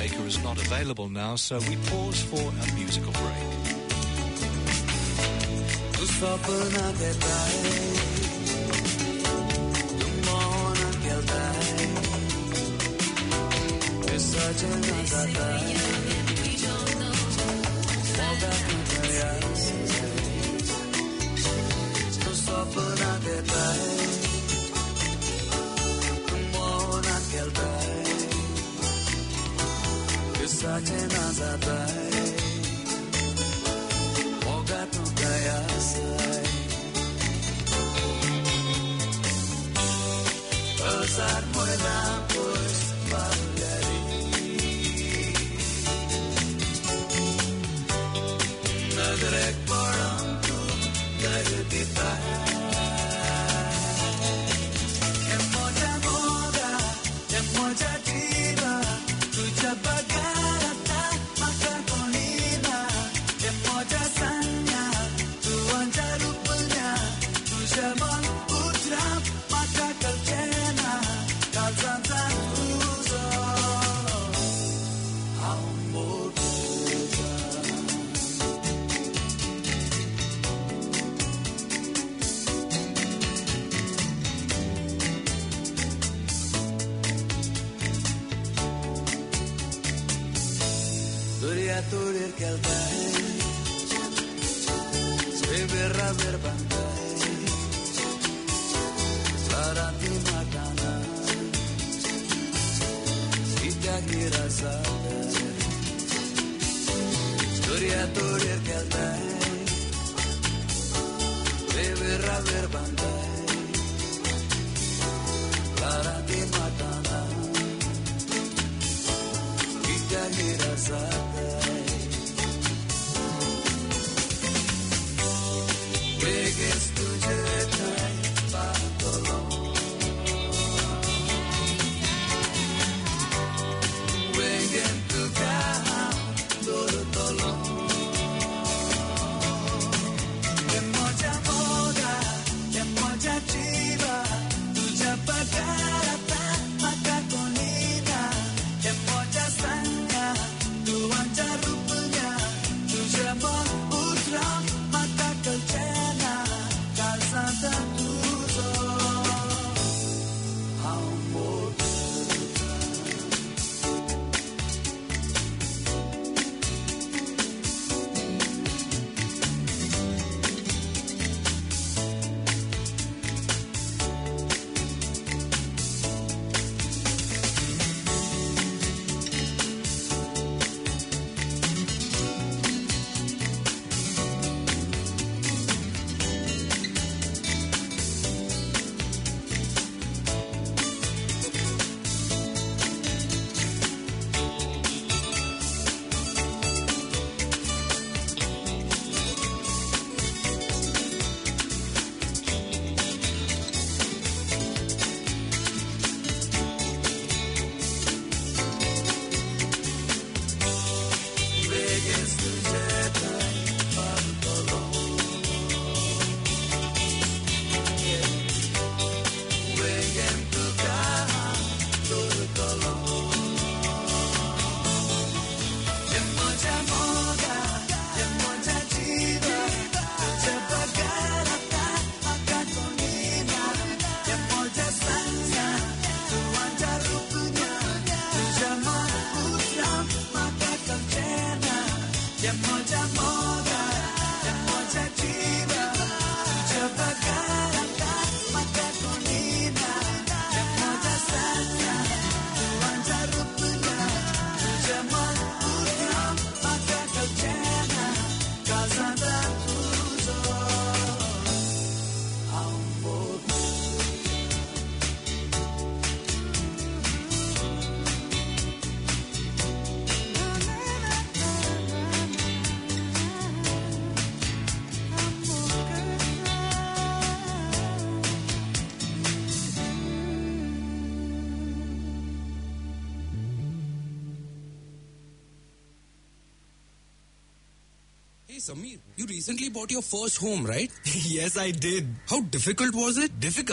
Baker is not available now, so we pause for a musical break. Samir, you recently bought your first home, right? Yes, I did. How difficult was it? Difficult?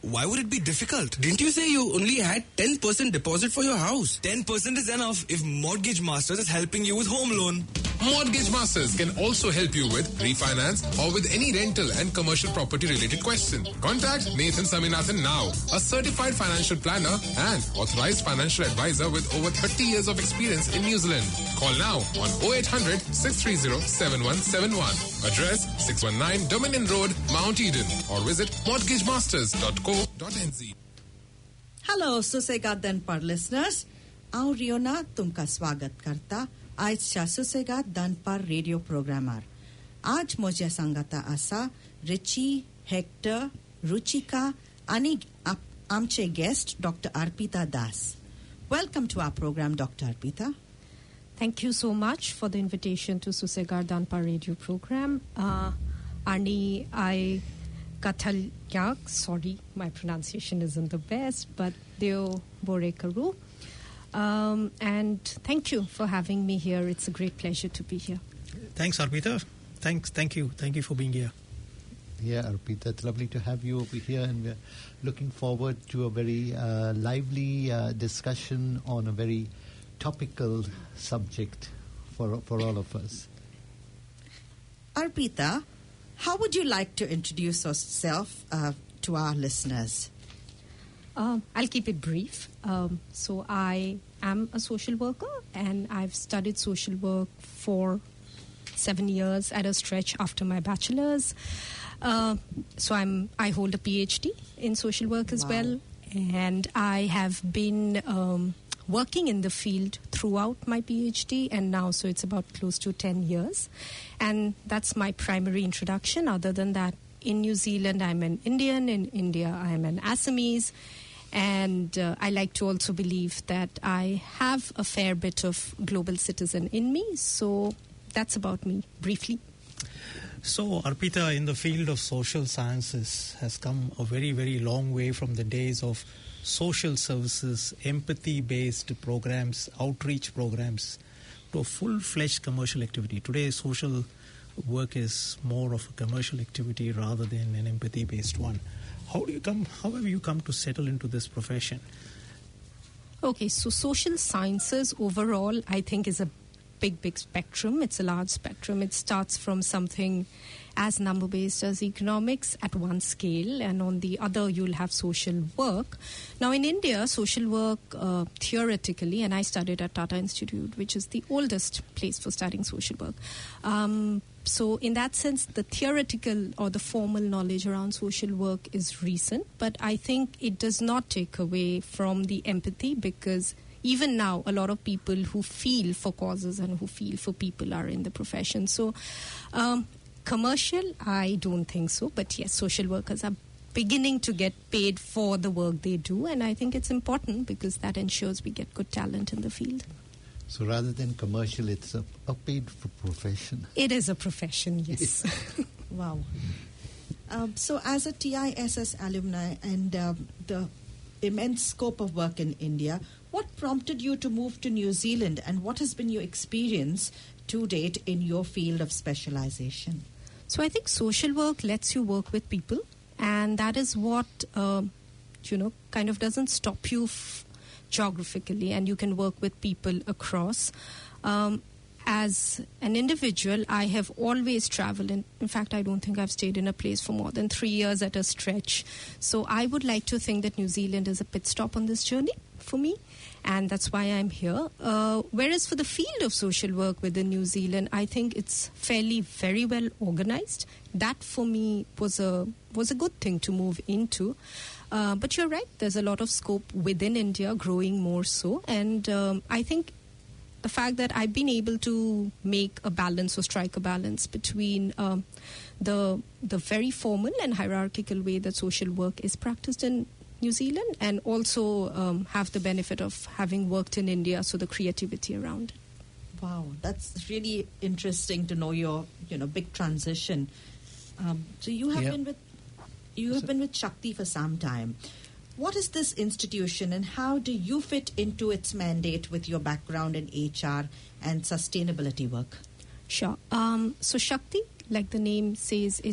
Why would it be difficult? Didn't you say you only had 10% deposit for your house? 10% is enough if Mortgage Masters is helping you with home loan. Mortgage Masters can also help you with refinance or with any rental and commercial property related question. Contact Nathan Saminathan now, a certified financial planner and authorized financial advisor with over 30 years of experience in New Zealand. Call now on 0800 630 7171. Address 619 Dominion Road, Mount Eden, or visit mortgagemasters.co.nz. Hello, सुसेगात दनपर listeners. आउ रियोना तुमका स्वागत करता आजच्या सुसेगात दनपर radio प्रोग्रामार. आज मोज्या सांगाता आसा Richie, Hector, Ruchika आणि आमचे guest Dr. Arpita Das. Welcome to our program, Dr. Arpita. Thank you so much for the invitation to Susegar Danpa radio program. Ani I Katalyak, sorry, my pronunciation isn't the best, but Deo Borekaru. And thank you for having me here. It's a great pleasure to be here. Thanks, Arpita. Thank you for being here. Yeah, Arpita, it's lovely to have you over here, and we're looking forward to a very lively discussion on a very topical subject for all of us. Arpita, how would you like to introduce yourself to our listeners? I'll keep it brief. So I am a social worker, and I've studied social work for 7 years at a stretch after my bachelor's. So I hold a PhD in social work as well, and I have been working in the field throughout my PhD, and now so it's about close to 10 years. And that's my primary introduction. Other than that, in New Zealand, I'm an Indian. In India, I'm an Assamese. And I like to also believe that I have a fair bit of global citizen in me. So that's about me, briefly. So, Arpita, in the field of social sciences has come a very, very long way from the days of social services, empathy-based programs, outreach programs, to a full-fledged commercial activity. Today, social work is more of a commercial activity rather than an empathy-based one. How have you come to settle into this profession? Okay, so social sciences overall, I think, is a big spectrum. It's a large spectrum. It starts from something as number-based as economics at one scale, and on the other you'll have social work. Now in India, social work theoretically, and I studied at Tata Institute, which is the oldest place for studying social work. So in that sense, the theoretical or the formal knowledge around social work is recent, but I think it does not take away from the empathy, because even now, a lot of people who feel for causes and who feel for people are in the profession. So commercial, I don't think so. But yes, social workers are beginning to get paid for the work they do. And I think it's important because that ensures we get good talent in the field. So rather than commercial, it's a paid profession. It is a profession, yes. Wow. So as a TISS alumni and the immense scope of work in India, what prompted you to move to New Zealand, and what has been your experience to date in your field of specialization? So I think social work lets you work with people, and that is what, kind of doesn't stop you geographically, and you can work with people across. As an individual, I have always traveled. In fact, I don't think I've stayed in a place for more than 3 years at a stretch. So I would like to think that New Zealand is a pit stop on this journey for me, and that's why I'm here. Whereas for the field of social work within New Zealand, I think it's fairly very well organized. That for me was a good thing to move into. But you're right, there's a lot of scope within India, growing more so. And I think the fact that I've been able to make a balance or strike a balance between the very formal and hierarchical way that social work is practiced in New Zealand, and also have the benefit of having worked in India, so the creativity around it. Wow, that's really interesting to know your big transition. So you have been with Shakti for some time. What is this institution, and how do you fit into its mandate with your background in HR and sustainability work? Sure. So Shakti, like the name says, it's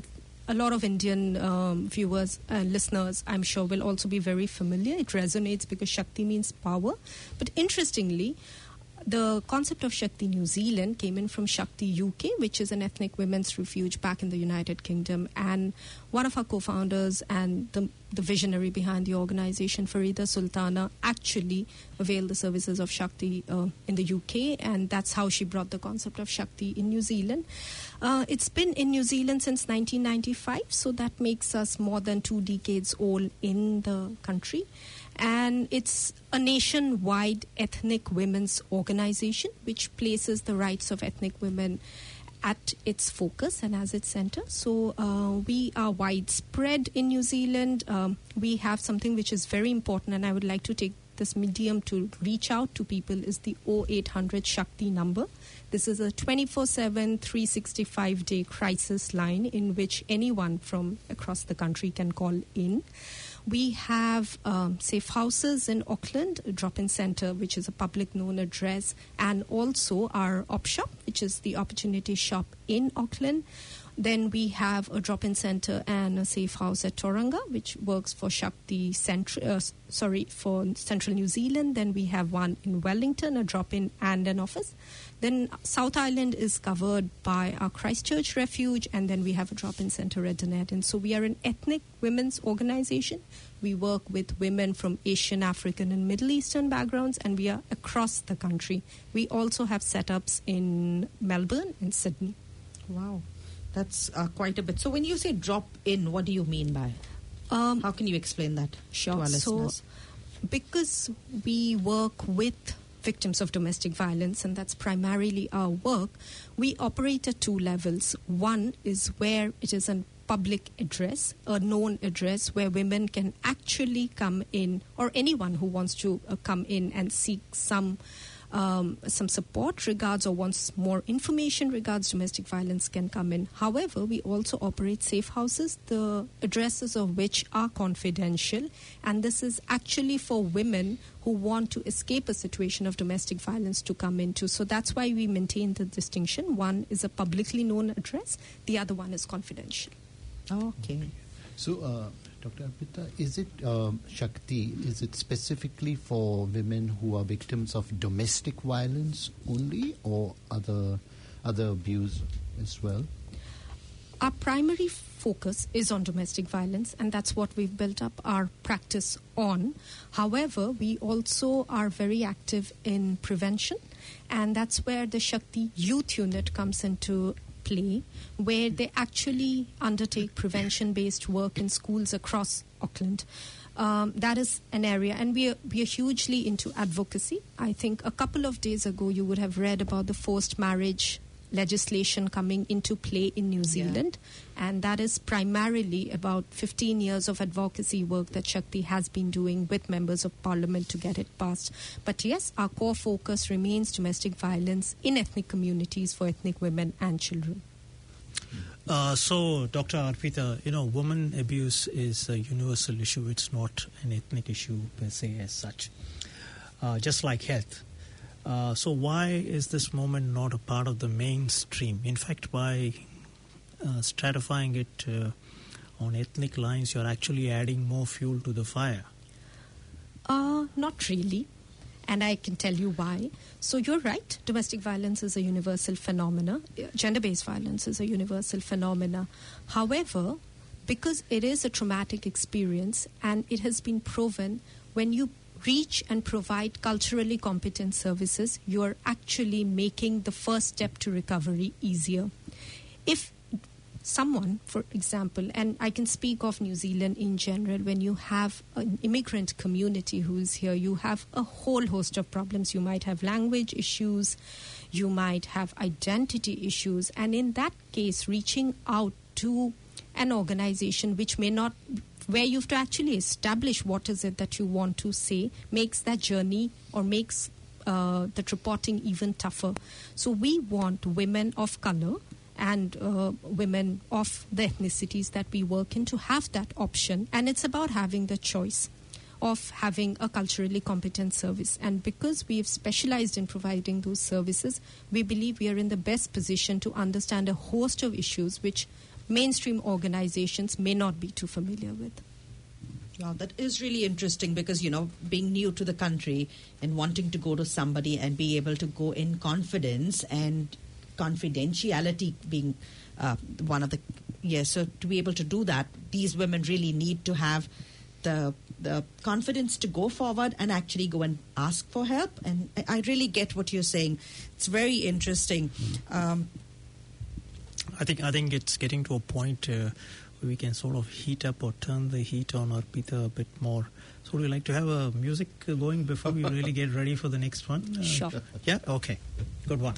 a lot of Indian viewers and listeners, I'm sure, will also be very familiar. It resonates because Shakti means power. But interestingly, the concept of Shakti New Zealand came in from Shakti UK, which is an ethnic women's refuge back in the United Kingdom. And one of our co-founders and the visionary behind the organization, Farida Sultana, actually availed the services of Shakti in the UK, and that's how she brought the concept of Shakti in New Zealand. It's been in New Zealand since 1995, so that makes us more than 2 decades old in the country. And it's a nationwide ethnic women's organization which places the rights of ethnic women at its focus and as its center. So we are widespread in New Zealand. We have something which is very important, and I would like to take this medium to reach out to people, is the 0800 Shakti number. This is a 24/7, 365-day crisis line in which anyone from across the country can call in. We have safe houses in Auckland, a drop-in center, which is a public known address, and also our op shop, which is the Opportunity Shop in Auckland. Then we have a drop-in center and a safe house at Tauranga, which works for Shakti for Central New Zealand. Then we have one in Wellington, a drop-in and an office. Then South Island is covered by our Christchurch refuge, and then we have a drop-in center at Dunedin. So we are an ethnic women's organization. We work with women from Asian, African, and Middle Eastern backgrounds, and we are across the country. We also have setups in Melbourne and Sydney. Wow. That's quite a bit. So when you say drop in, what do you mean by it? How can you explain that to our listeners? So, because we work with victims of domestic violence, and that's primarily our work, we operate at 2 levels. One is where it is a public address, a known address where women can actually come in, or anyone who wants to come in and seek some support regards or wants more information regards domestic violence can come in. However, we also operate safe houses, the addresses of which are confidential, and this is actually for women who want to escape a situation of domestic violence to come into. So that's why we maintain the distinction. One is a publicly known address, the other one is confidential. Okay. So, Dr. Arpita, is it Shakti, is it specifically for women who are victims of domestic violence only, or other abuse as well? Our primary focus is on domestic violence, and that's what we've built up our practice on. However, we also are very active in prevention, and that's where the Shakti Youth Unit comes into play, where they actually undertake prevention-based work in schools across Auckland. That is an area, and we are hugely into advocacy. I think a couple of days ago you would have read about the forced marriage legislation coming into play in New Zealand, and that is primarily about 15 years of advocacy work that Shakti has been doing with members of parliament to get it passed. But yes, our core focus remains domestic violence in ethnic communities for ethnic women and children. So, Dr. Arpita, women abuse is a universal issue. It's not an ethnic issue per se as such, just like health. So why is this movement not a part of the mainstream? In fact, by stratifying it on ethnic lines, you're actually adding more fuel to the fire. Not really. And I can tell you why. So you're right. Domestic violence is a universal phenomena. Gender-based violence is a universal phenomena. However, because it is a traumatic experience, and it has been proven when you reach and provide culturally competent services, you're actually making the first step to recovery easier. If someone, for example, and I can speak of New Zealand in general, when you have an immigrant community who is here, you have a whole host of problems. You might have language issues, you might have identity issues, and in that case, reaching out to an organization which may not, where you have to actually establish what is it that you want to say, makes that journey or makes that reporting even tougher. So we want women of color and women of the ethnicities that we work in to have that option. And it's about having the choice of having a culturally competent service. And because we have specialized in providing those services, we believe we are in the best position to understand a host of issues which mainstream organizations may not be too familiar with. Wow, that is really interesting because, being new to the country and wanting to go to somebody and be able to go in confidence and confidentiality being one of the... Yes, so to be able to do that, these women really need to have the confidence to go forward and actually go and ask for help. And I really get what you're saying. It's very interesting. I think it's getting to a point where we can sort of heat up or turn the heat on Arpita a bit more. So would you like to have a music going before we really get ready for the next one? Sure. Yeah? Okay. Good one.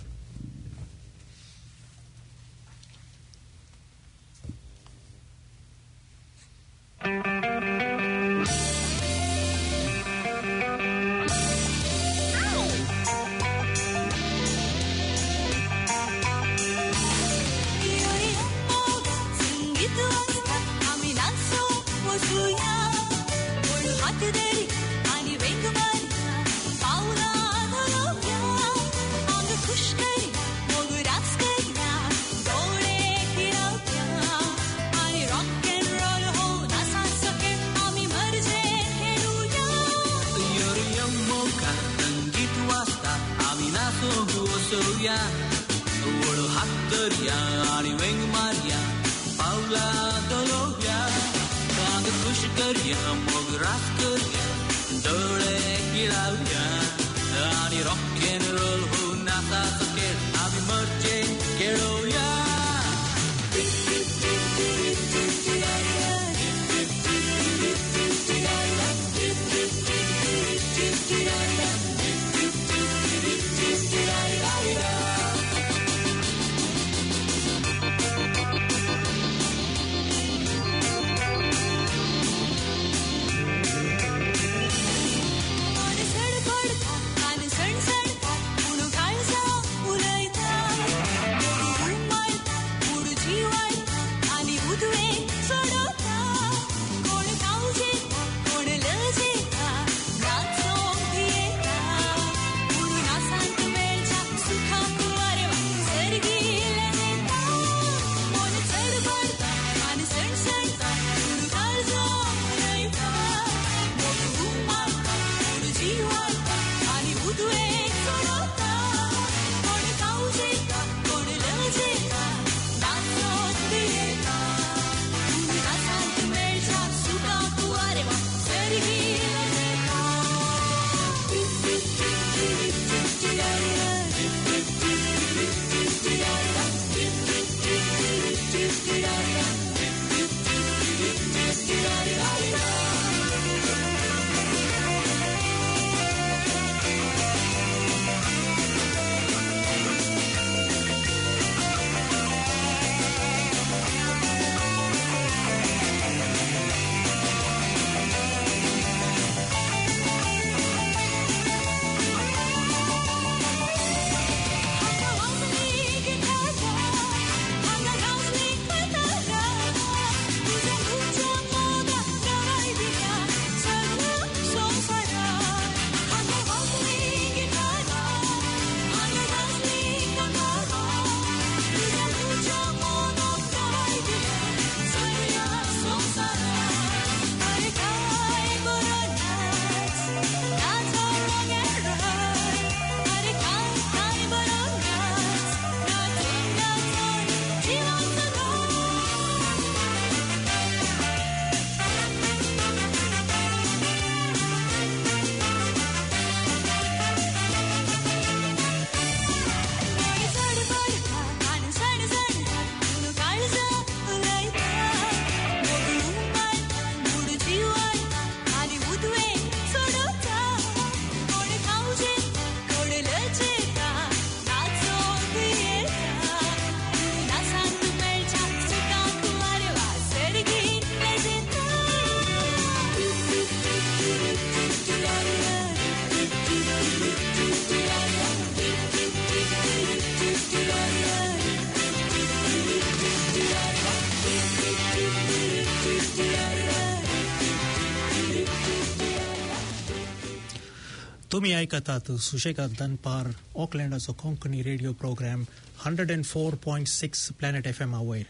तुम्ही ऐकत आहात सुशेखर दनपार ऑकलँडाचो Konkani radio program 104.6 planet FM वयर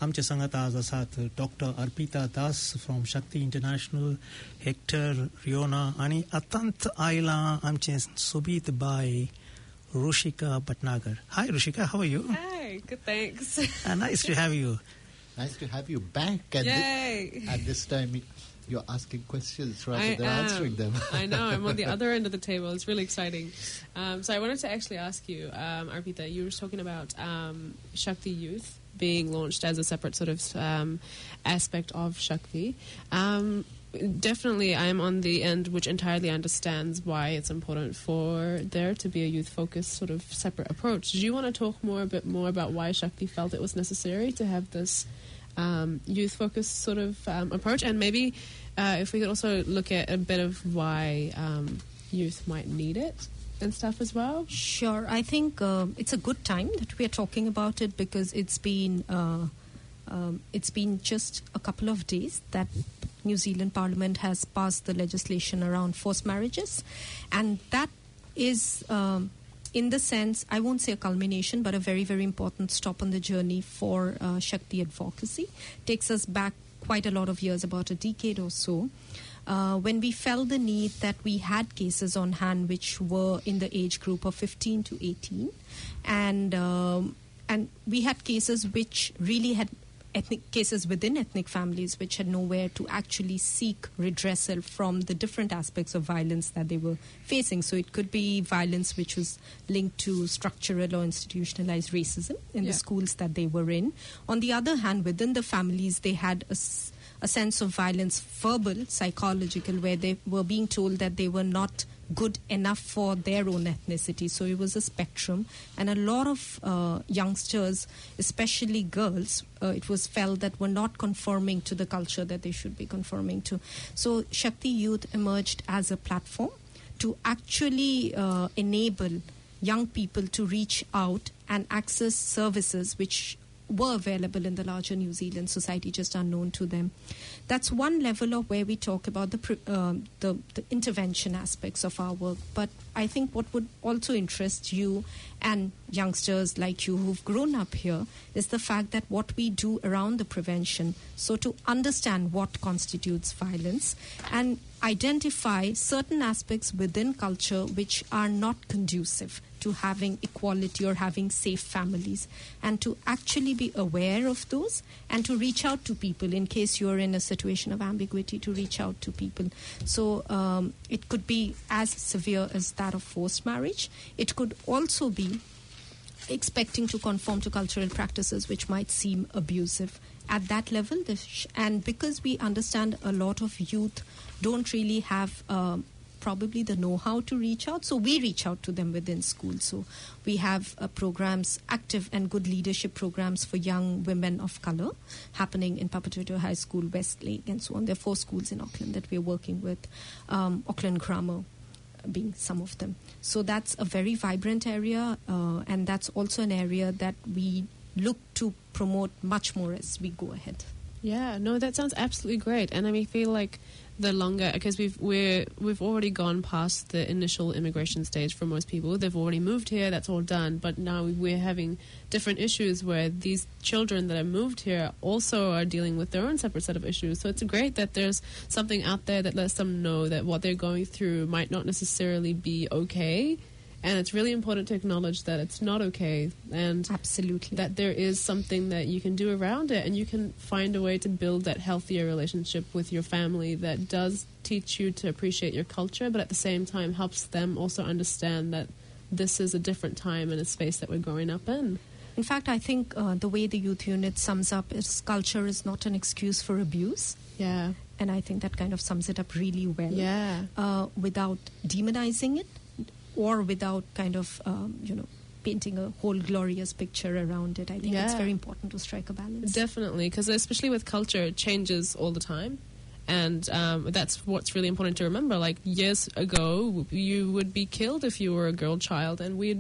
आमच्या संगात आज आसात doctor Arpita Das from Shakti international, Hector, Riyona आणि अतंत आयला आमचे सोबीत by Rushika Bhatnagar. Hi Rushika, how are you? Hi, good, thanks. Nice to have you. Nice to have you back. Yay! At this time, you're asking questions rather than answering them. I know, I'm on the other end of the table. It's really exciting. So I wanted to actually ask you, Arpita, you were talking about Shakti Youth being launched as a separate sort of aspect of Shakti. Definitely, I'm on the end which entirely understands why it's important for there to be a youth-focused sort of separate approach. Do you want to talk a bit more about why Shakti felt it was necessary to have this youth-focused sort of approach? And maybe if we could also look at a bit of why youth might need it and stuff as well. Sure. I think it's a good time that we are talking about it because it's been just a couple of days that New Zealand Parliament has passed the legislation around forced marriages, and that is, in the sense, I won't say a culmination, but a very, very important stop on the journey for Shakti advocacy. Takes us back quite a lot of years, about a decade or so, when we felt the need that we had cases on hand which were in the age group of 15 to 18, and we had cases which really had ethnic cases within ethnic families which had nowhere to actually seek redressal from the different aspects of violence that they were facing. So it could be violence which was linked to structural or institutionalized racism in the schools that they were in. On the other hand, within the families, they had a sense of violence, verbal, psychological, where they were being told that they were not good enough for their own ethnicity. So it was a spectrum, and a lot of youngsters, especially girls, it was felt that were not conforming to the culture that they should be conforming to. So Shakti Youth emerged as a platform to actually enable young people to reach out and access services which were available in the larger New Zealand society, just unknown to them. That's one level of where we talk about the intervention aspects of our work. But I think what would also interest you and youngsters like you who've grown up here is the fact that what we do around the prevention, so to understand what constitutes violence and identify certain aspects within culture which are not conducive to having equality or having safe families, and to actually be aware of those and to reach out to people in case you're in a situation of ambiguity, to reach out to people. So it could be as severe as that of forced marriage. It could also be expecting to conform to cultural practices which might seem abusive. At that level, and because we understand a lot of youth don't really have probably the know-how to reach out, so we reach out to them within school. So we have programs, active and good leadership programs for young women of colour happening in Papatoetoe High School, Westlake, and so on. There are 4 schools in Auckland that we're working with, Auckland Grammar being some of them. So that's a very vibrant area, and that's also an area that we look to promote much more as we go ahead. Yeah, no, that sounds absolutely great. And I feel like the longer, because we've already gone past the initial immigration stage for most people. They've already moved here, that's all done. But now we're having different issues where these children that have moved here also are dealing with their own separate set of issues. So it's great that there's something out there that lets them know that what they're going through might not necessarily be okay. And it's really important to acknowledge that it's not okay, and absolutely that there is something that you can do around it, and you can find a way to build that healthier relationship with your family that does teach you to appreciate your culture, but at the same time helps them also understand that this is a different time and a space that we're growing up in. In fact, I think the way the youth unit sums up is culture is not an excuse for abuse. Yeah. And I think that kind of sums it up really well. Yeah. Without demonizing it, or without kind of, painting a whole glorious picture around it. I think it's very important to strike a balance. Definitely, because especially with culture, it changes all the time. And that's what's really important to remember. Like, years ago, you would be killed if you were a girl child, and we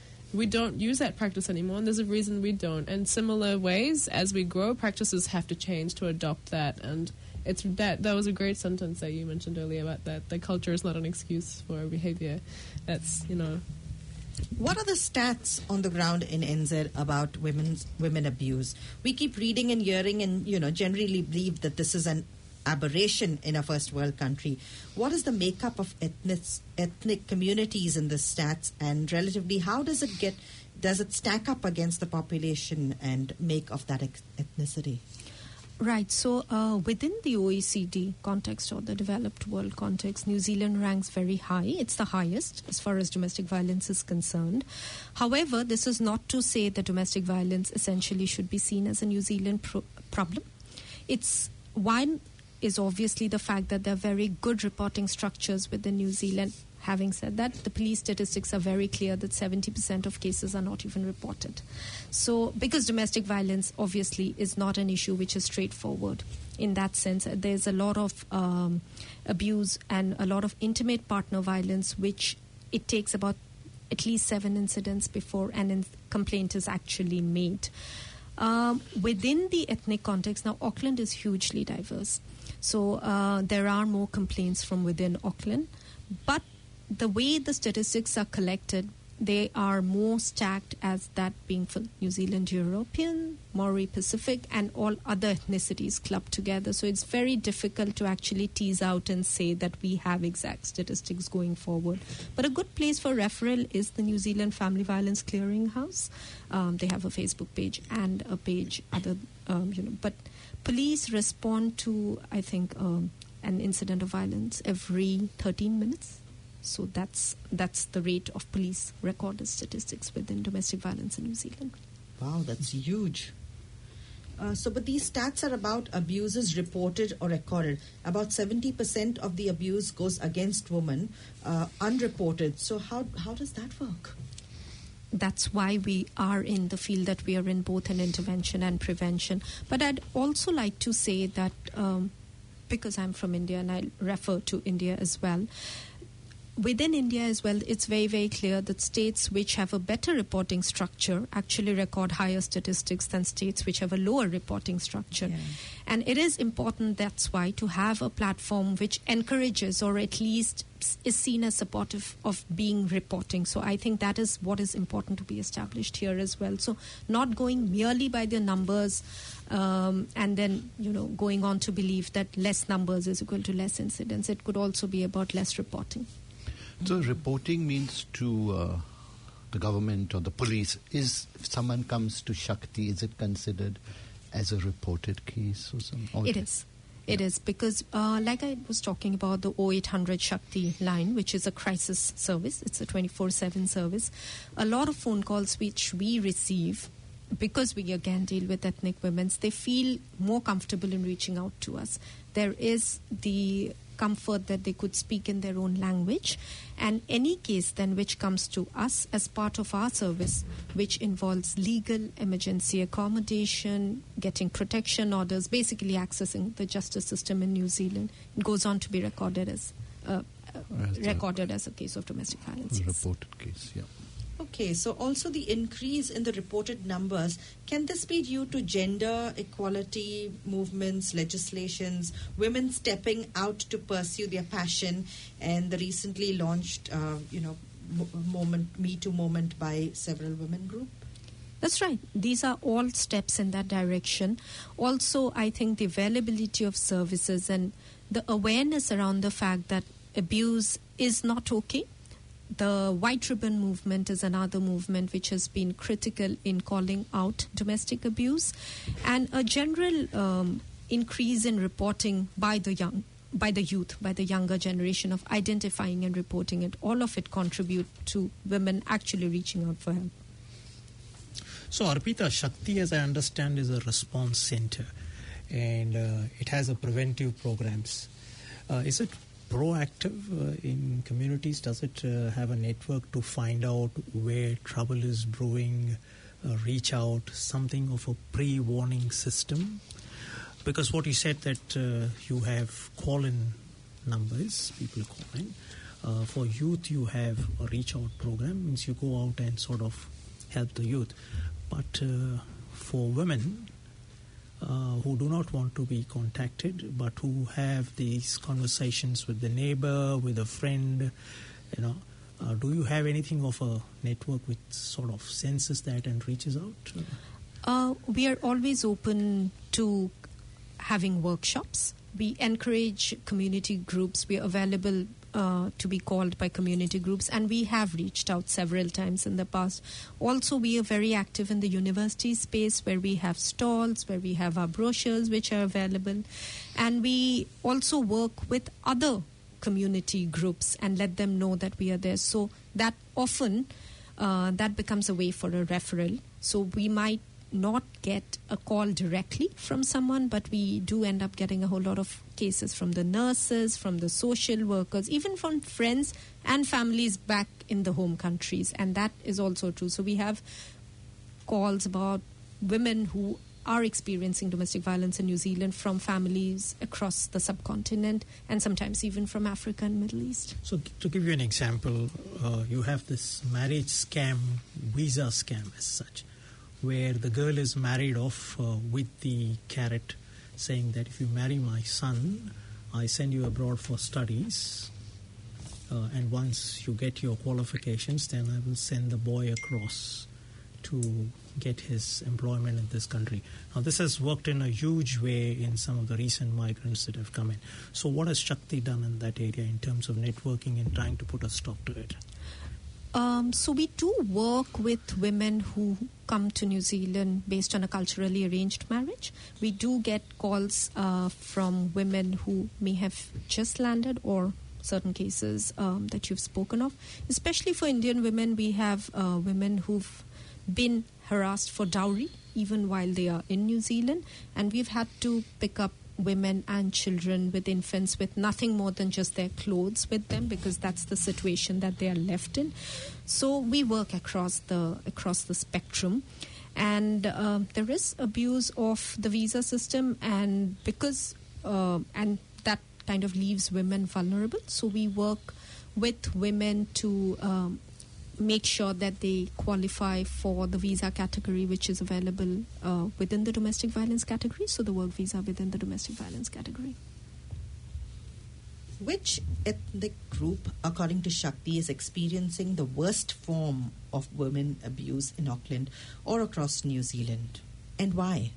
don't use that practice anymore, and there's a reason we don't. And similar ways, as we grow, practices have to change to adopt that. And it's that was a great sentence that you mentioned earlier about that the culture is not an excuse for behavior. That's What are the stats on the ground in NZ about women abuse? We keep reading and hearing and, generally believe that this is an aberration in a first world country. What is the makeup of ethnic communities in the stats, and relatively how does it stack up against the population and make of that ethnicity? Right. So within the OECD context or the developed world context, New Zealand ranks very high. It's the highest as far as domestic violence is concerned. However, this is not to say that domestic violence essentially should be seen as a New Zealand problem. It's one is obviously the fact that there are very good reporting structures within New Zealand. Having said that, the police statistics are very clear that 70% of cases are not even reported. So, because domestic violence obviously is not an issue which is straightforward. In that sense, there's a lot of abuse and a lot of intimate partner violence, which it takes about at least 7 incidents before a complaint is actually made. Within the ethnic context, now Auckland is hugely diverse. So, there are more complaints from within Auckland. But the way the statistics are collected, they are more stacked as that being for New Zealand European, Maori Pacific, and all other ethnicities clubbed together. So it's very difficult to actually tease out and say that we have exact statistics going forward. But a good place for referral is the New Zealand Family Violence Clearinghouse. They have a Facebook page and a page but police respond to, I think, an incident of violence every 13 minutes. So that's the rate of police recorded statistics within domestic violence in New Zealand. Wow, that's huge. But these stats are about abuses reported or recorded. About 70% of the abuse goes against women, unreported. So how does that work? That's why we are in the field that we are in, both in intervention and prevention. But I'd also like to say that because I'm from India and I refer to India as well, within India as well, it's very, very clear that states which have a better reporting structure actually record higher statistics than states which have a lower reporting structure. Yeah. And it is important, that's why, to have a platform which encourages or at least is seen as supportive of being reporting. So I think that is what is important to be established here as well. So not going merely by the numbers and then, going on to believe that less numbers is equal to less incidents. It could also be about less reporting. So reporting means to the government or the police. If someone comes to Shakti, is it considered as a reported case or something? It is. It is because, like I was talking about, the 0800 Shakti line, which is a crisis service. It's a 24/7 service. A lot of phone calls which we receive, because we again deal with ethnic women, they feel more comfortable in reaching out to us. There is the comfort that they could speak in their own language, and any case then which comes to us as part of our service, which involves legal emergency accommodation, getting protection orders, basically accessing the justice system in New Zealand, goes on to be recorded as a case of domestic violence. Reported case, yeah. Okay, so also the increase in the reported numbers, can this be due to gender equality movements, legislations, women stepping out to pursue their passion, and the recently launched, Me Too movement by several women groups? That's right. These are all steps in that direction. Also, I think the availability of services and the awareness around the fact that abuse is not okay. The White Ribbon movement is another movement which has been critical in calling out domestic abuse, and a general increase in reporting by the youth, by the younger generation, of identifying and reporting it. All of it contribute to women actually reaching out for help. So Arpita, Shakti, as I understand, is a response center, and it has a preventive programs. Is it proactive in communities? Does it have a network to find out where trouble is brewing, reach out, something of a pre-warning system? Because what you said that you have call-in numbers, people call in. For youth, you have a reach-out program, means you go out and sort of help the youth. But for women who do not want to be contacted, but who have these conversations with the neighbor, with a friend, Do you have anything of a network which sort of senses that and reaches out? We are always open to having workshops. We encourage community groups. We are available to be called by community groups, and we have reached out several times in the past. Also, we are very active in the university space, where we have stalls, where we have our brochures which are available, and we also work with other community groups and let them know that we are there. So that often that becomes a way for a referral. So we might not get a call directly from someone, but we do end up getting a whole lot of cases from the nurses, from the social workers, even from friends and families back in the home countries, and that is also true. So we have calls about women who are experiencing domestic violence in New Zealand from families across the subcontinent, and sometimes even from Africa and Middle East. So to give you an example, you have this marriage scam, visa scam as such, where the girl is married off with the carrot, saying that if you marry my son, I send you abroad for studies, and once you get your qualifications, then I will send the boy across to get his employment in this country. Now, this has worked in a huge way in some of the recent migrants that have come in. So what has Shakti done in that area in terms of networking and trying to put a stop to it? So we do work with women who come to New Zealand based on a culturally arranged marriage. We do get calls from women who may have just landed, or certain cases that you've spoken of. Especially for Indian women, we have women who've been harassed for dowry even while they are in New Zealand, and we've had to pick up women and children with infants with nothing more than just their clothes with them, because that's the situation that they are left in. So we work across the spectrum, and there is abuse of the visa system, and because and that kind of leaves women vulnerable. So we work with women to make sure that they qualify for the visa category which is available within the domestic violence category, so the work visa within the domestic violence category. Which ethnic group, according to Shakti, is experiencing the worst form of women abuse in Auckland or across New Zealand, and why?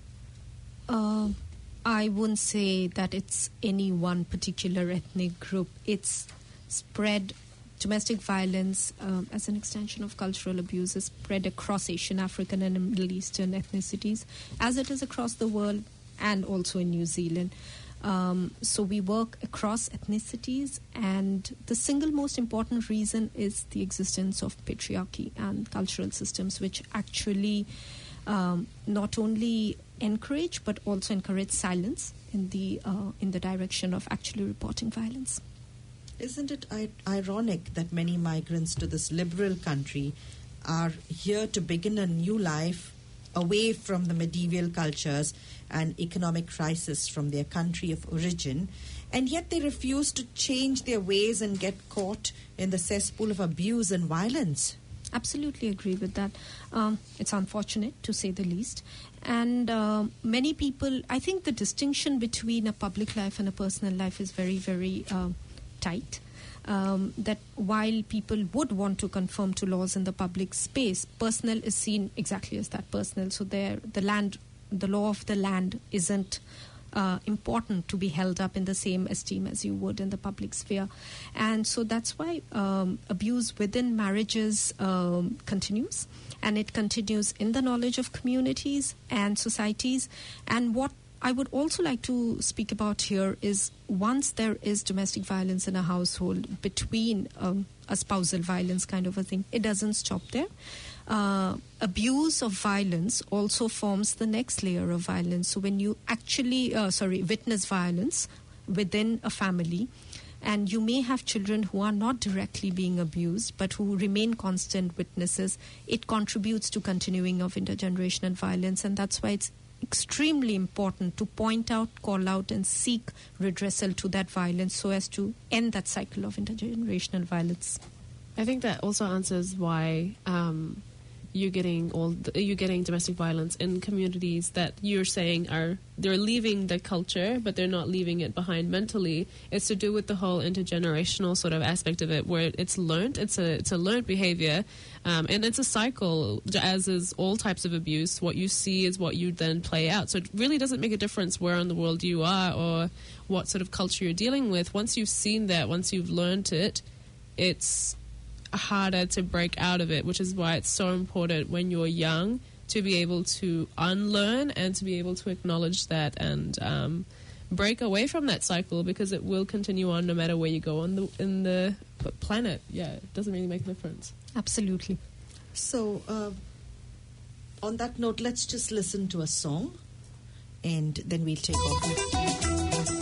I wouldn't say that it's any one particular ethnic group. It's spread. Domestic violence, as an extension of cultural abuse, is spread across Asian, African, and Middle Eastern ethnicities, as it is across the world and also in New Zealand. So we work across ethnicities, and the single most important reason is the existence of patriarchy and cultural systems, which actually not only encourage but also encourage silence in the direction of actually reporting violence. Isn't it ironic that many migrants to this liberal country are here to begin a new life away from the medieval cultures and economic crisis from their country of origin, and yet they refuse to change their ways and get caught in the cesspool of abuse and violence? Absolutely agree with that. It's unfortunate, to say the least. And many people, I think the distinction between a public life and a personal life is very, very tight. That while people would want to conform to laws in the public space, personal is seen exactly as that, personal. So the law of the land isn't important to be held up in the same esteem as you would in the public sphere. And so that's why abuse within marriages continues, and it continues in the knowledge of communities and societies. And what I would also like to speak about here is, once there is domestic violence in a household between a spousal violence kind of a thing, it doesn't stop there. Abuse of violence also forms the next layer of violence. So when you actually, witness violence within a family, and you may have children who are not directly being abused but who remain constant witnesses, it contributes to continuing of intergenerational violence, and that's why it's extremely important to point out, call out, and seek redressal to that violence so as to end that cycle of intergenerational violence. I think that also answers why you're getting domestic violence in communities that you're saying they're leaving the culture, but they're not leaving it behind mentally. It's to do with the whole intergenerational sort of aspect of it, where it's learned. It's a learned behavior, and it's a cycle. As is all types of abuse, what you see is what you then play out. So it really doesn't make a difference where in the world you are or what sort of culture you're dealing with. Once you've seen that, once you've learned it, it's harder to break out of it, which is why it's so important when you're young to be able to unlearn and to be able to acknowledge that and break away from that cycle, because it will continue on no matter where you go in the planet. Yeah, it doesn't really make a difference. Absolutely. So, on that note, let's just listen to a song and then we'll take over.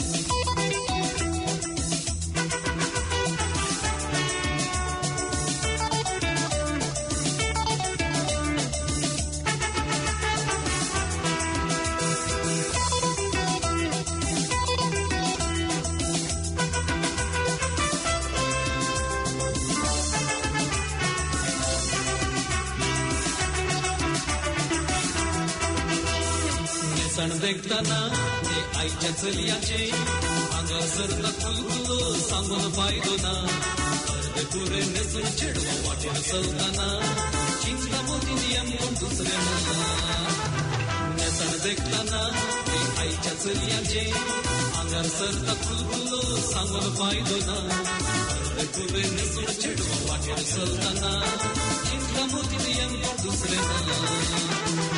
देखताना ते आईच्या चलियाचे अंगार सरता फुलफुलो सांगून फायदो ना अर्धे पुरे नेसून चेडवा वाटेर चलताना चिंता मोती नियम कोण दुसऱ्याना नेसाण देखताना ते आईच्या चलियाचे अंगार सरता फुलफुलो सांगून फायदो ना अर्धे पुरे नेसून चेडवा वाटेर चलताना चिंता मोती नियम कोण दुसऱ्याना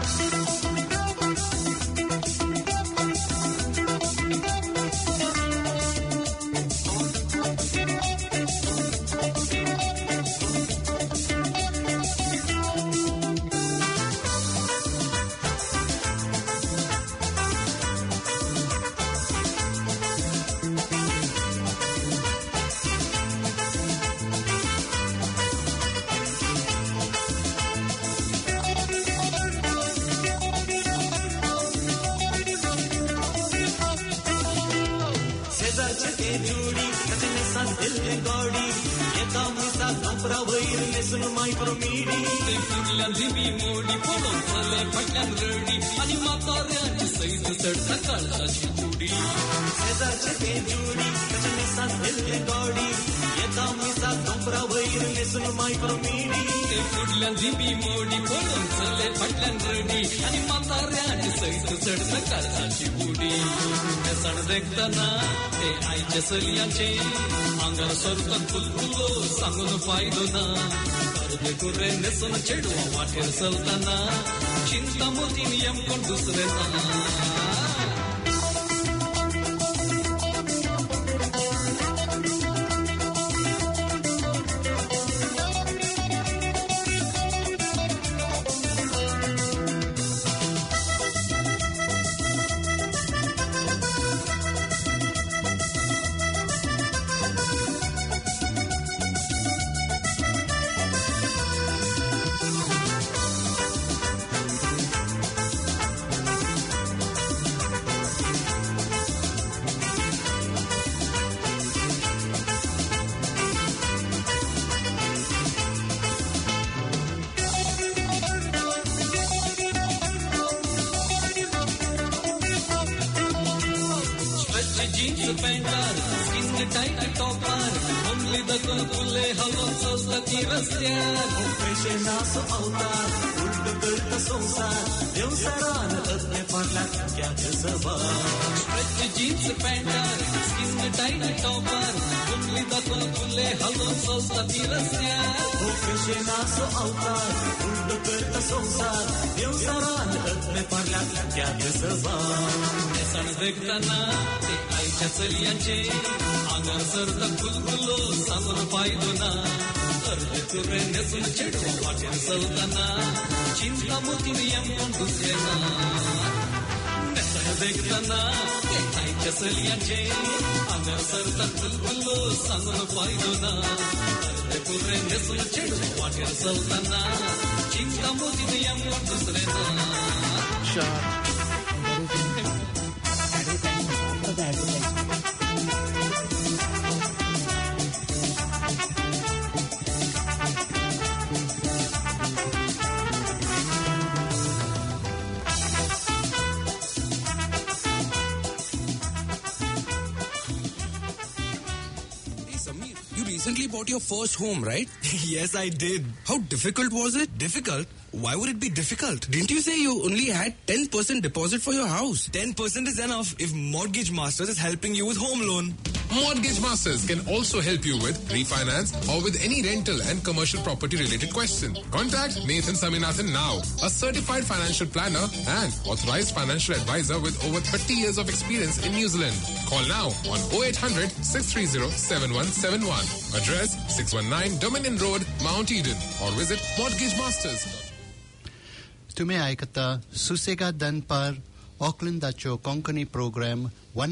देखताना ते आईच्या चलियांचे अंगार सरतात फुलफुलो सांगून फायदो ना अर्धे कुर्रे नेसून चेडवा वाटेर चलताना चिंता मोती नियम कोण दुसऱ्याना जीन्स पॅन्टार स्किन टाईट टॉपर कुंडली दाखवून फुले हलवून सोसतात रस्त्यार हो फेशनाचो अवतार उलट करता संसार देवसारान अग्ने पारल्यात त्यात सहभाग नेसाण देखताना ते आईच्या चलियांचे अंगार सरता फुलफुलो सांगून फायदो ना अर्धे तुरे नेसून चेडवा वाटेर चलताना चिंता मोती नियम कोण दुसऱ्याना देखताना ते आईच्या चलियांचे अंगार सरतात फुलफुलो सांगून फायदो ना अर्धे पुरे नेसून चेडवा वाटेर चलताना चिंता मोती नियम कोण दुसऱ्याना Samir, you recently bought your first home, right? Yes, I did. How difficult was it? Difficult? Why would it be difficult? Didn't you say you only had 10% deposit for your house? 10% is enough if Mortgage Masters is helping you with home loan. Mortgage Masters can also help you with refinance or with any rental and commercial property related question. Contact Nathan Saminathan now, a certified financial planner and authorized financial advisor with over 30 years of experience in New Zealand. Call now on 0800 630 7171. Address 619 Dominion Road, Mount Eden, or visit mortgagemasters.com. तुम्ही ऐकता सुसेगाद दनपार ऑकलंडाचो Konkani program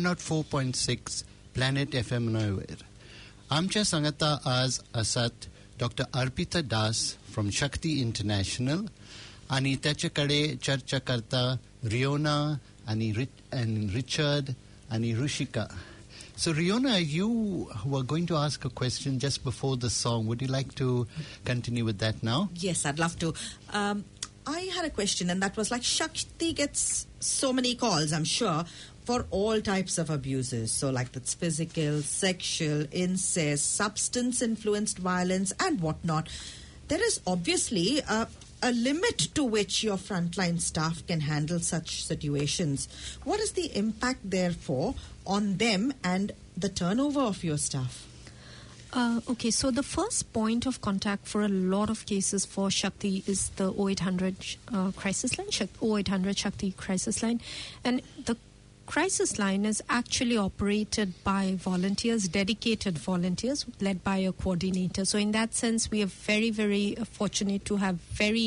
104.6 planet FM नॉयवेर. आमच्या सांगता आज आसात doctor Arpita Das from Shakti international आणि त्याच्याकडे चर्चा करता रियोना आणि रिचर्ड आणि Rishika. So Riona, you were going to ask a question just before the song. Would you like to continue with that now? Yes, I'd love to. I had a question, and that was like, Shakti gets so many calls, I'm sure, for all types of abuses. So like that's physical, sexual, incest, substance-influenced violence, and whatnot. There is obviously a limit to which your frontline staff can handle such situations. What is the impact, therefore, on them and the turnover of your staff? Okay, so the first point of contact for a lot of cases for Shakti is the 0800 crisis line, 0800 Shakti crisis line. And the crisis line is actually operated by volunteers, dedicated volunteers, led by a coordinator. So in that sense, we are very, very fortunate to have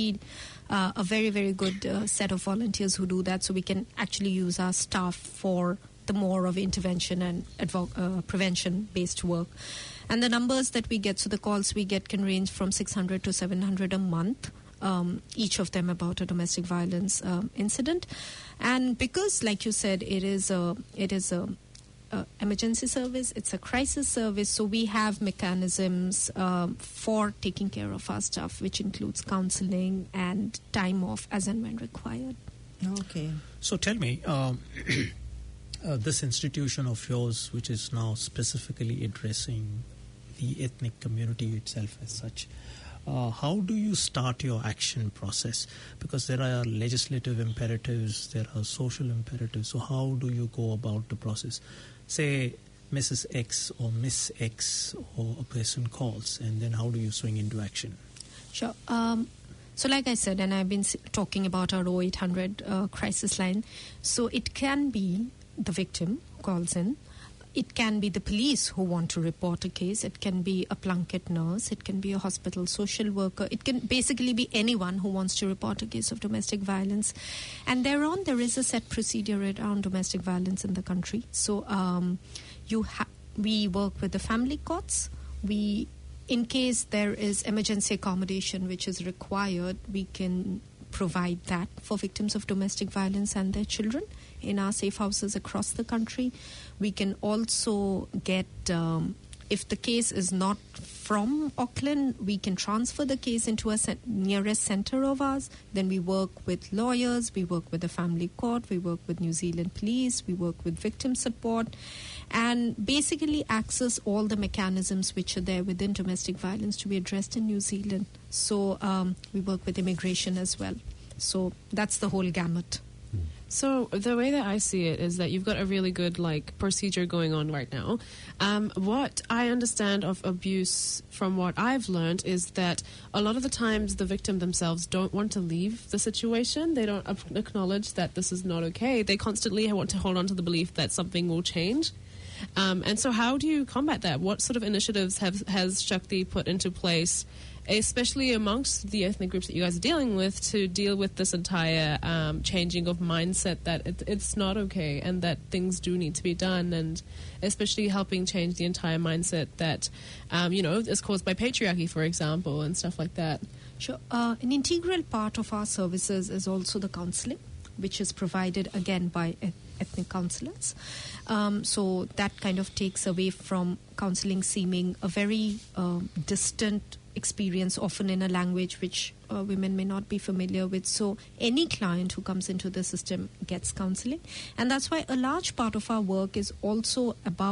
a very, very good set of volunteers who do that. So we can actually use our staff for the more of intervention and prevention-based work. And the numbers that we get, so the calls we get can range from 600 to 700 a month, each of them about a domestic violence incident. And because, like you said, it is a emergency service, it's a crisis service, so we have mechanisms for taking care of our staff, which includes counseling and time off as and when required. Okay. So tell me, this institution of yours, which is now specifically addressing the ethnic community itself as such, how do you start your action process? Because there are legislative imperatives, there are social imperatives. So how do you go about the process? Say Mrs. X or Miss X or a person calls, and then how do you swing into action? Sure. So like I said, and I've been talking about our 0800 crisis line, so it can be the victim who calls in. It can be the police who want to report a case. It can be a Plunkett nurse. It can be a hospital social worker. It can basically be anyone who wants to report a case of domestic violence. And thereon, there is a set procedure around domestic violence in the country. So we work with the family courts. In case there is emergency accommodation which is required, we can provide that for victims of domestic violence and their children in our safe houses across the country. We can also get, if the case is not from Auckland, we can transfer the case into a nearest centre of ours. Then we work with lawyers, we work with the family court, we work with New Zealand police, we work with victim support, and basically access all the mechanisms which are there within domestic violence to be addressed in New Zealand. So we work with immigration as well. So that's the whole gamut. So the way that I see it is that you've got a really good procedure going on right now. What I understand of abuse from what I've learned is that a lot of the times the victim themselves don't want to leave the situation. They don't acknowledge that this is not okay. They constantly want to hold on to the belief that something will change. And so how do you combat that? What sort of initiatives has Shakti put into place, especially amongst the ethnic groups that you guys are dealing with, to deal with this entire changing of mindset that it's not okay and that things do need to be done, and especially helping change the entire mindset that, is caused by patriarchy, for example, and stuff like that? Sure. An integral part of our services is also the counselling, which is provided again by ethnic counsellors. So that kind of takes away from counselling seeming a very distant experience, often in a language which women may not be familiar with. So any client who comes into the system gets counselling. And that's why a large part of our work is also about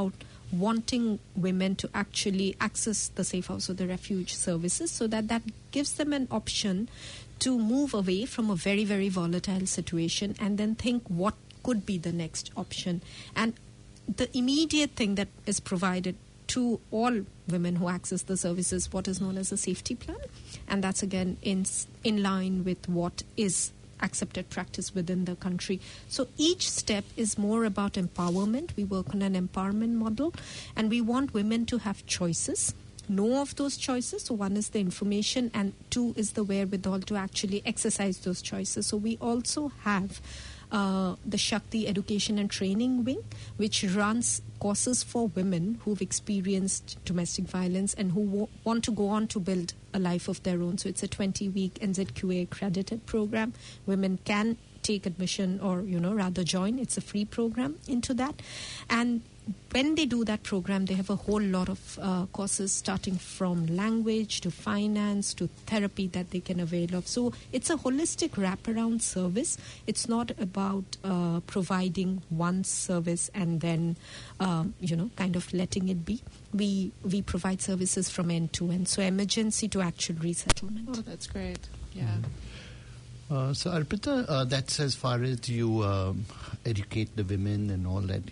wanting women to actually access the safe house or the refuge services, so that gives them an option to move away from a very, very volatile situation and then think what could be the next option. And the immediate thing that is provided to all women who access the services, what is known as a safety plan, and that's again in line with what is accepted practice within the country. So each step is more about empowerment. We work on an empowerment model, and we want women to have choices, know of those choices. So one is the information, and two is the wherewithal to actually exercise those choices. So we also have the Shakti Education and Training Wing, which runs courses for women who've experienced domestic violence and who want to go on to build a life of their own. So it's a 20-week NZQA accredited program. Women can take admission or, rather join. It's a free program into that. And when they do that program, they have a whole lot of courses starting from language to finance to therapy that they can avail of. So it's a holistic wraparound service. It's not about providing one service and then, kind of letting it be. We provide services from end to end. So emergency to actual resettlement. Oh, that's great. Yeah. So Arpita, that's as far as you educate the women and all that,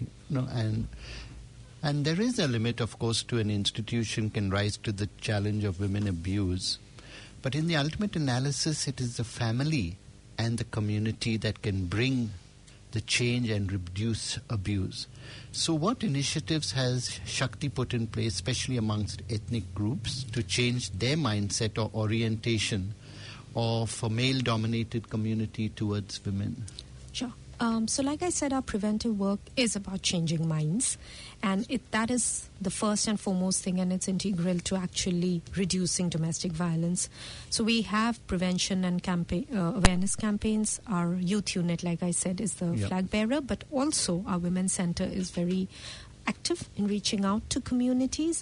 and there is a limit, of course, to an institution can rise to the challenge of women abuse. But in the ultimate analysis, it is the family and the community that can bring the change and reduce abuse. So what initiatives has Shakti put in place, especially amongst ethnic groups, to change their mindset or orientation of a male-dominated community towards women? Sure. So like I said, our preventive work is about changing minds, and that is the first and foremost thing, and it's integral to actually reducing domestic violence. So we have prevention and awareness campaigns. Our youth unit, like I said, is the flag bearer, but also our Women's Center is very active in reaching out to communities.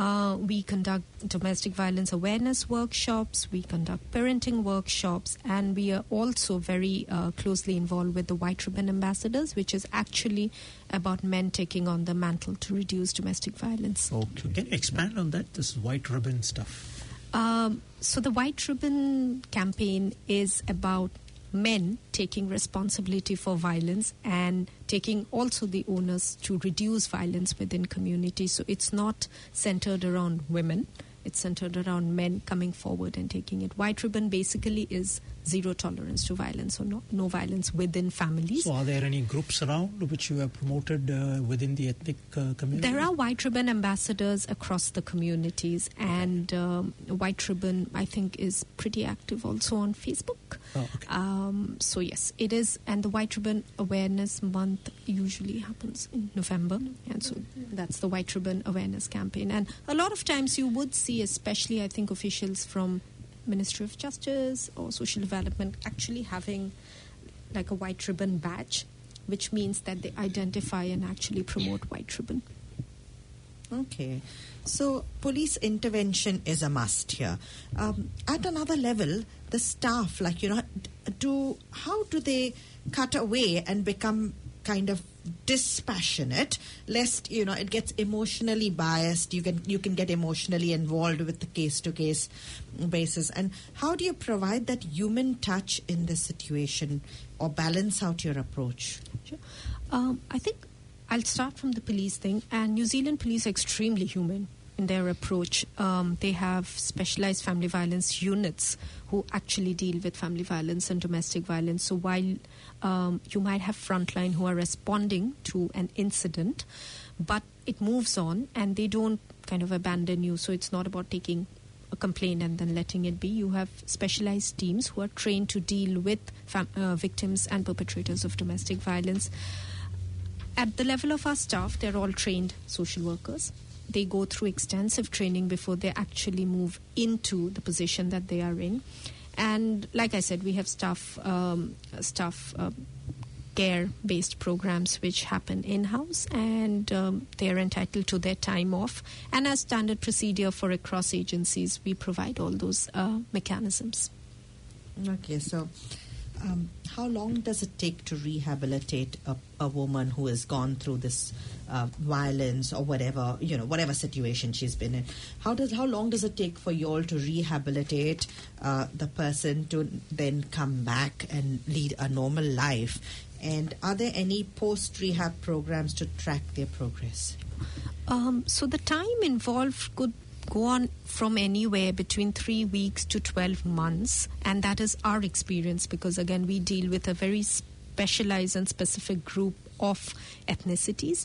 We conduct domestic violence awareness workshops, we conduct parenting workshops, and we are also very closely involved with the White Ribbon Ambassadors, which is actually about men taking on the mantle to reduce domestic violence. Okay. Can you expand on that, this White Ribbon stuff? So the White Ribbon campaign is about men taking responsibility for violence and taking also the onus to reduce violence within communities. So it's not centered around women. It's centered around men coming forward and taking it. White Ribbon basically is zero tolerance to violence, or no violence within families. So are there any groups around which you have promoted within the ethnic community? There are White Ribbon ambassadors across the communities, and White Ribbon, I think, is pretty active also on Facebook. Oh, okay. So yes, it is. And the White Ribbon Awareness Month usually happens in November, and so that's the White Ribbon Awareness Campaign. And a lot of times you would see, especially I think officials from Ministry of Justice or Social Development actually having like a white ribbon badge, which means that they identify and actually promote white ribbon. Okay. So police intervention is a must here. At another level, the staff, how do they cut away and become kind of dispassionate, lest it gets emotionally biased? You can get emotionally involved with the case-to-case basis. And how do you provide that human touch in this situation, or balance out your approach? Sure. I think I'll start from the police thing. And New Zealand police are extremely human in their approach. They have specialized family violence units who actually deal with family violence and domestic violence. So while you might have frontline who are responding to an incident, but it moves on and they don't kind of abandon you. So it's not about taking a complaint and then letting it be. You have specialized teams who are trained to deal with victims and perpetrators of domestic violence. At the level of our staff, they're all trained social workers. They go through extensive training before they actually move into the position that they are in. And like I said, we have staff care-based programs which happen in-house, and they are entitled to their time off. And as standard procedure for across agencies, we provide all those mechanisms. Okay, so how long does it take to rehabilitate a woman who has gone through this violence or whatever, whatever situation she's been in? How long does it take for you all to rehabilitate the person to then come back and lead a normal life? And are there any post-rehab programs to track their progress? So the time involved could go on from anywhere between 3 weeks to 12 months, and that is our experience, because again we deal with a very specialized and specific group of ethnicities.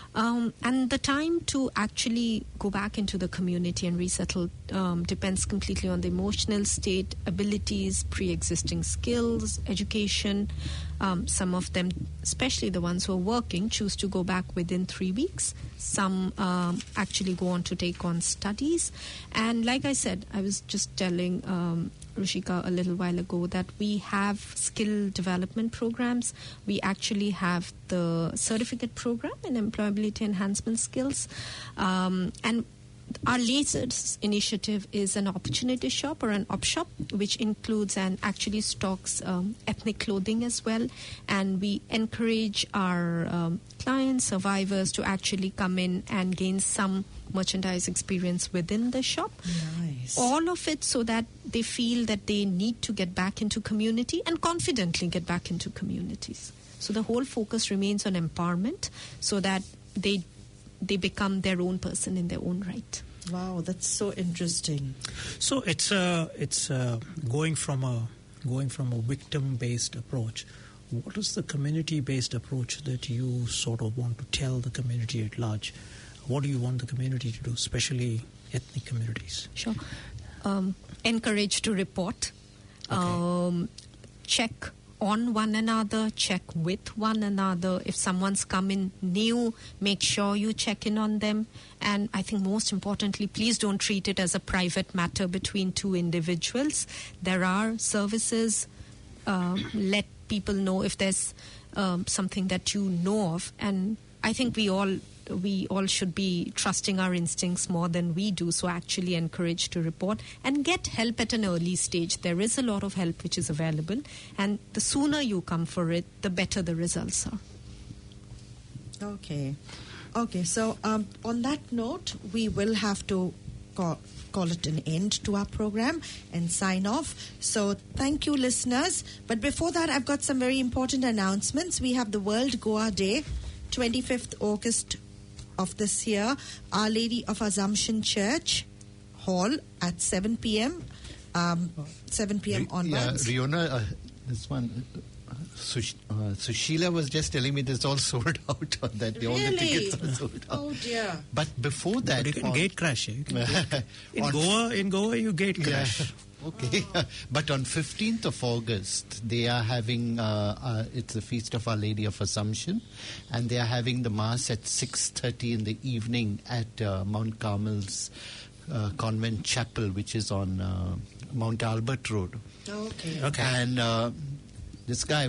And the time to actually go back into the community and resettle depends completely on the emotional state, abilities, pre-existing skills, education. Some of them, especially the ones who are working, choose to go back within 3 weeks. Some actually go on to take on studies. And like I said, I was just telling Rushika a little while ago that we have skill development programs. We actually have the certificate program in employability enhancement skills. And our latest initiative is an opportunity shop or an op shop, which includes and actually stocks ethnic clothing as well. And we encourage our clients, survivors to actually come in and gain some merchandise experience within the shop. Nice. All of it so that they feel that they need to get back into community and confidently get back into communities. So the whole focus remains on empowerment so that they become their own person in their own right. Wow, that's so interesting. So it's going from a victim-based approach. What is the community-based approach that you sort of want to tell the community at large? What do you want the community to do, especially ethnic communities? Sure. Encourage to report. Okay. Check on one another, check with one another. If someone's come in new, make sure you check in on them. And I think most importantly, please don't treat it as a private matter between two individuals. There are services. Let people know if there's something that you know of. And I think we all should be trusting our instincts more than we do, so actually encourage to report and get help at an early stage. There is a lot of help which is available, and the sooner you come for it, the better the results are. Okay, so on that note, we will have to call it an end to our program and sign off. So thank you, listeners. But before that, I've got some very important announcements. We have the World Goa Day, 25th August of this year, Our Lady of Assumption Church Hall at 7 p.m. 7 p.m. onwards. Yeah, Riona, this one, Sushila was just telling me this all sold out on that day. All the tickets are sold out. Oh dear. But before that... But you can gate crash. In Goa, you gate crash. Yeah. Okay, but on 15th of August, they are having, it's the Feast of Our Lady of Assumption, and they are having the Mass at 6:30 in the evening at Mount Carmel's Convent Chapel, which is on Mount Albert Road. Okay. And this guy,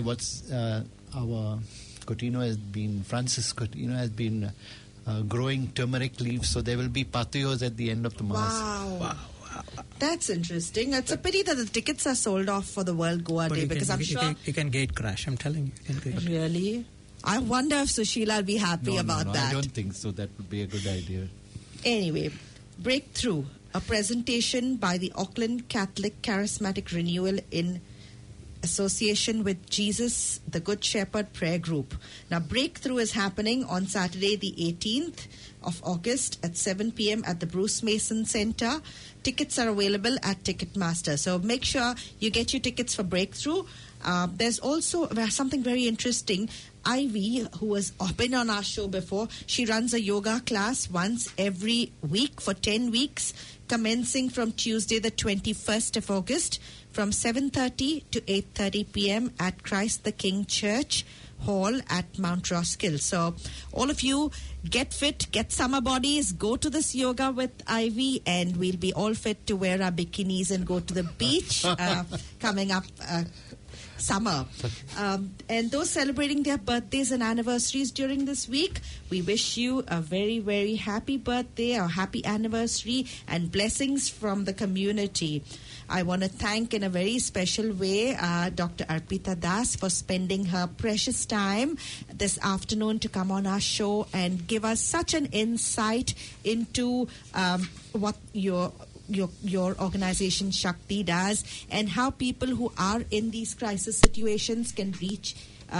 our Coutinho has been, Francis Coutinho has been growing turmeric leaves, so there will be patiyos at the end of the Mass. Wow. That's interesting. It's a pity that the tickets are sold off for the World Goa Day, because I'm sure... You can gate crash, I'm telling you. Really? I wonder if Sushila will be happy about that. I don't think so. That would be a good idea. Anyway, Breakthrough, a presentation by the Auckland Catholic Charismatic Renewal in association with Jesus, the Good Shepherd Prayer Group. Now, Breakthrough is happening on Saturday, the 18th of August at 7 p.m. at the Bruce Mason Center. Tickets are available at Ticketmaster. So make sure you get your tickets for Breakthrough. There's also something very interesting. Ivy, who has been on our show before, she runs a yoga class once every week for 10 weeks, commencing from Tuesday, the 21st of August, from 7:30 to 8:30 p.m. at Christ the King Church Hall at Mount Roskill. So all of you, get fit, get summer bodies, go to this yoga with Ivy, and we'll be all fit to wear our bikinis and go to the beach coming up summer. And those celebrating their birthdays and anniversaries during this week, we wish you a very, very happy birthday or happy anniversary and blessings from the community. I want to thank in a very special way Dr. Arpita Das for spending her precious time this afternoon to come on our show and give us such an insight into what your organization Shakti does and how people who are in these crisis situations can reach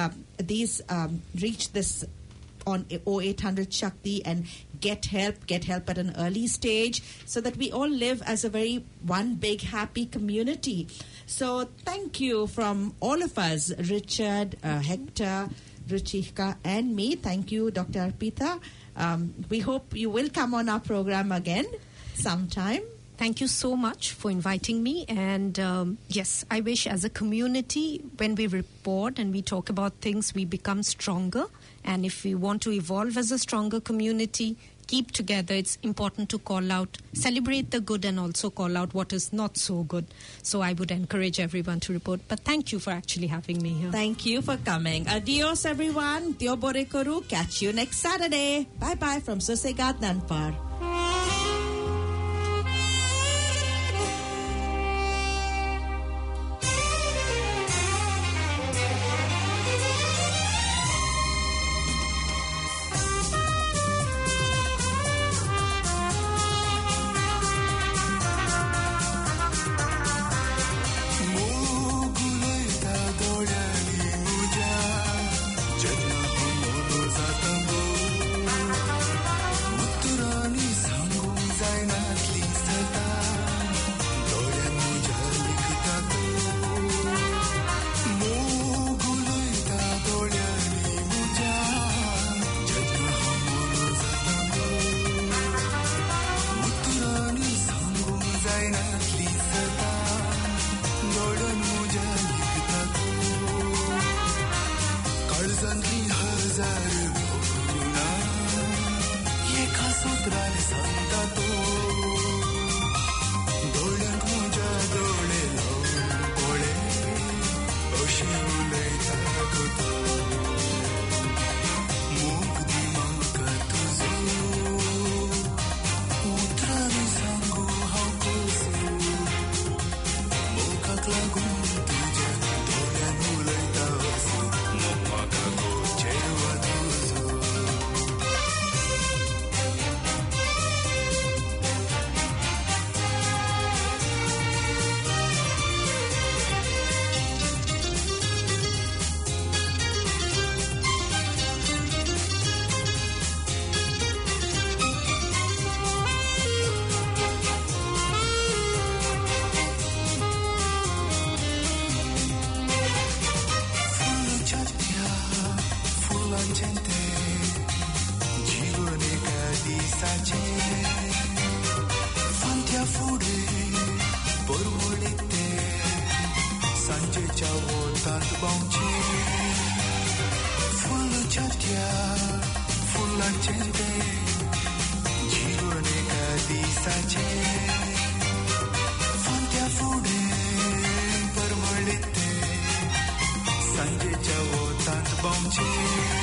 this on 0800 Shakti and get help at an early stage so that we all live as a very one big happy community. So thank you from all of us, Richard, Hector, Ruchika and me. Thank you, Dr. Arpita. We hope you will come on our program again sometime. Thank you so much for inviting me. And yes, I wish as a community, when we report and we talk about things, we become stronger. And if we want to evolve as a stronger community, keep together, it's important to call out, celebrate the good and also call out what is not so good. So I would encourage everyone to report. But thank you for actually having me here. Thank you for coming. Adios, everyone. Tio Bore Koru. Catch you next Saturday. Bye-bye from Susegad Nanpar. Sanjay Chavo Tant Bomche